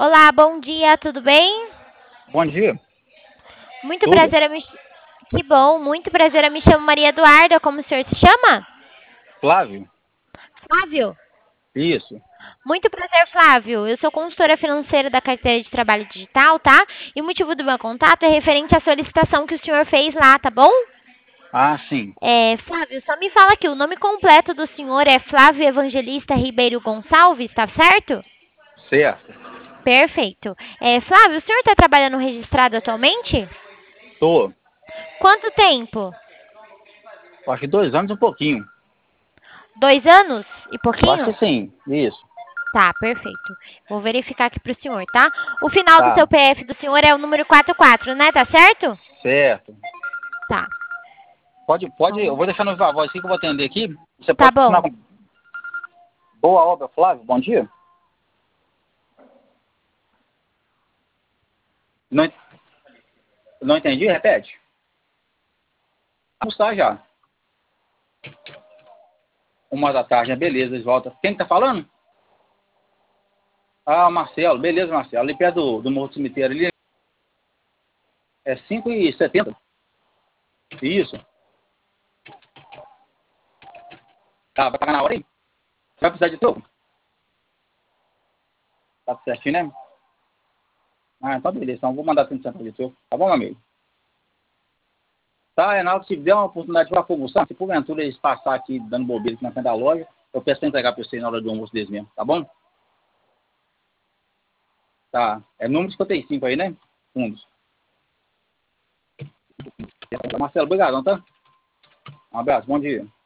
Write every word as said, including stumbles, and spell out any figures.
Olá, bom dia, tudo bem? Bom dia. Muito Tudo? prazer, eu me... que bom, muito prazer, eu me chamo Maria Eduarda, como o senhor se chama? Flávio? Flávio. Isso. Muito prazer, Flávio. Eu sou consultora financeira da carteira de trabalho digital, tá? E o motivo do meu contato é referente à solicitação que o senhor fez lá, tá bom? Ah, sim. É, Flávio, só me fala aqui, o nome completo do senhor é Flávio Evangelista Ribeiro Gonçalves, tá certo? Certo. Perfeito. É, Flávio, o senhor está trabalhando registrado atualmente? Tô. Quanto tempo? Acho que dois anos e um pouquinho. Dois anos e Eu acho pouquinho? que sim. Isso. Tá, perfeito. Vou verificar aqui pro senhor, tá? O final do Tá. seu P F do senhor é o número quarenta e quatro, né? Tá certo? Certo. Tá. Pode, Só pode, eu um- vou deixar no viva voz aqui que eu vou atender aqui. Você Tá pode continuar bom. com... Boa obra, Flávio. Bom dia. Não, en- não entendi? Repete. Almoçar já. Uma da tarde, né? Beleza, eles voltam. Quem que tá falando? Ah, Marcelo. Beleza, Marcelo. Ali perto do, do Morro do Cemitério ali. É cinco e setenta. Isso. Tá, vai pagar na hora aí? Você vai precisar de troco? Tá certinho, né? Ah, então beleza. Então vou mandar cento de seu. Tá bom, meu amigo? Tá, Reinaldo, se der uma oportunidade para almoçar, se porventura eles passar aqui dando bobeira aqui na frente da loja, eu peço para entregar para vocês na hora do almoço deles mesmo, tá bom? Tá. É número cinquenta e cinco aí, né? Fundos. Marcelo, obrigadão, tá? Um abraço, bom dia.